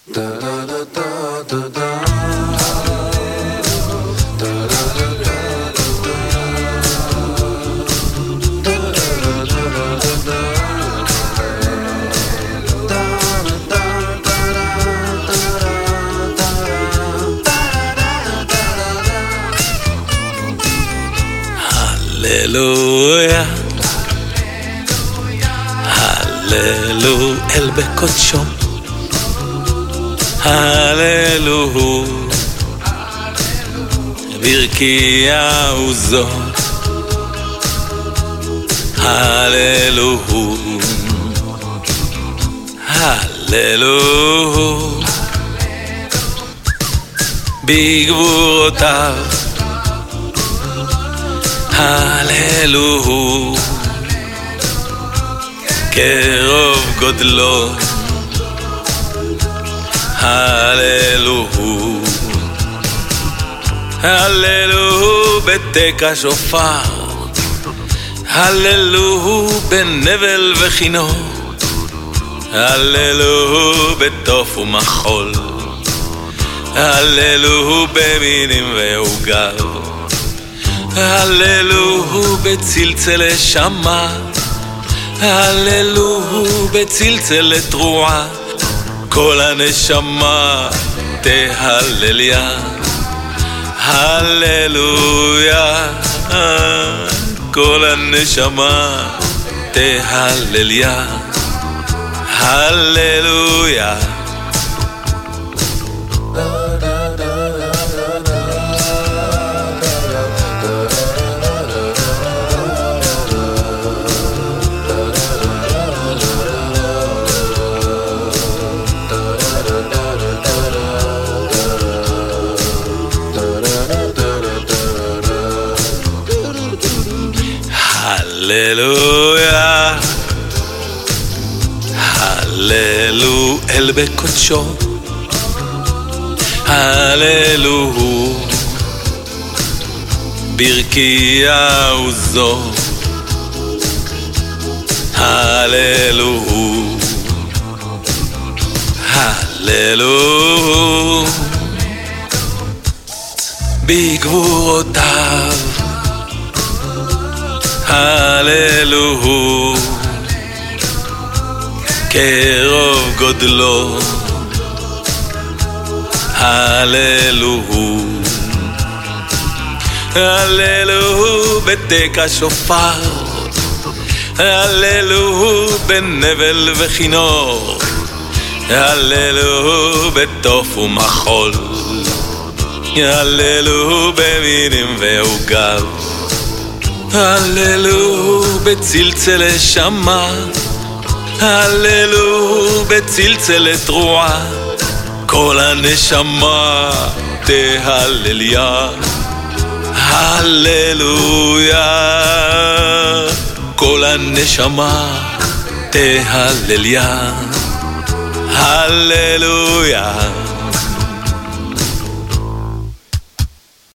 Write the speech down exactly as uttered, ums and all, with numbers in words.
הללויה, הללו אל בקודשו, הללו ברקיע וזו, הללו הללו בגבורותיו, הללו כרוב גודלו, הללו הללו בתקע שופר, הללו בנבל וכינור, הללו בתוף ומחול, הללו במינים ועוגב, הללו בצלצל שמע, הללו בצלצל תרועה, כל הנשמה תהלליה, הללויה, כל הנשמה תהלליה, הללויה. הללויה, הללו אל בקודשו, הללו ברקיע וזו, הללו הללו בגבורותיו, הללו כרוב גודלו, הללו הללו בתקע שופר, הללו בנבל וכינור, הללו בתוף ומחול, הללו במינים ועוגב, הללו בצלצל שמע, הללו בצלצל תרועה, כל הנשמה תהלליה, הללויה, כל הנשמה תהלליה, הללויה.